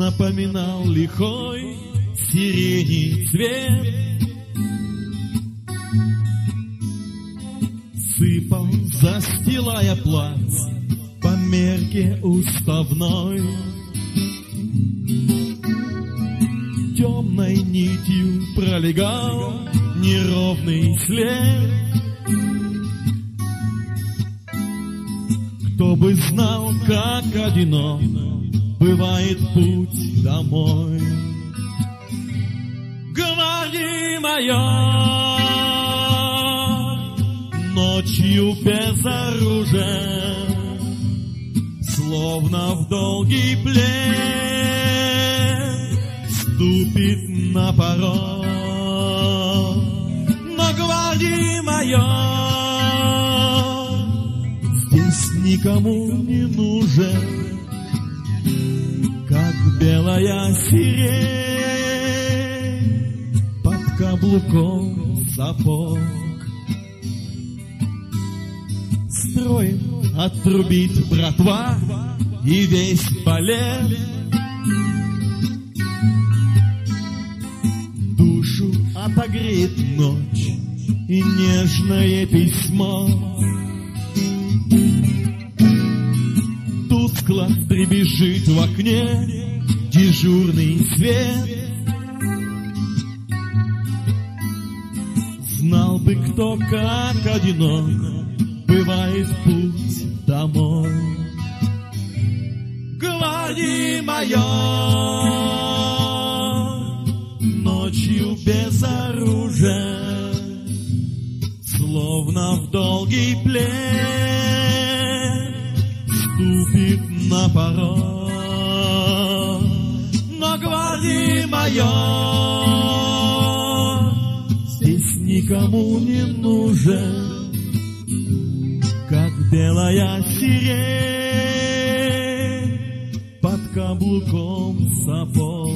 напоминал лихой сирени цвет. Сыпал, застилая плац по мерке уставной. Темной нитью пролегал неровный след. Кто бы знал, как одинок бывает путь домой. Говори, майор, ночью без оружия, словно в долгий плен, ступит на порог. Но говори, майор, здесь никому не нужен, как белая сирень под каблуком сапог. Строим отрубит братва и весь балет. Душу отогреет ночь и нежное письмо. Тускло дребезжит в окне дежурный свет. Знал бы кто, как одинок бывает путь домой. Говори, майор, ночью без оружия, словно в долгий плен, ступит на порог. Но говори, майор, здесь никому не нужен, как белая сирень под каблуком сапог.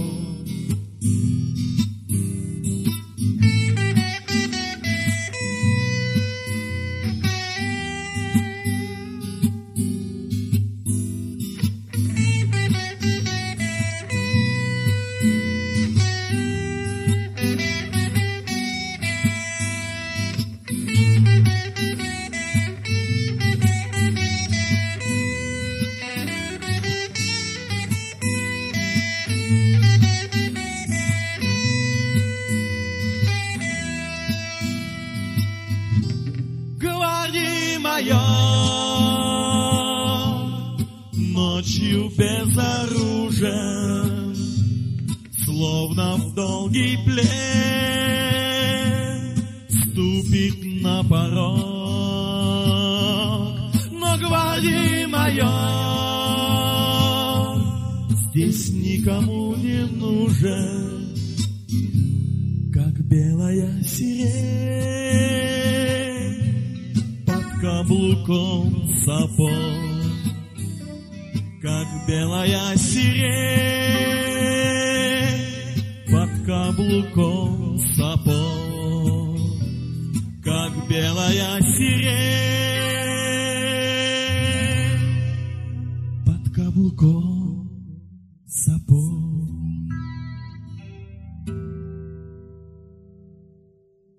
Говори, майор, ночью без оружия, словно в долгий плен, ступит на порог. Но говори, майор, здесь никому не нужен, как белая сирень каблуком сапог, как белая сирень под каблуком сапог, как белая сирень под каблуком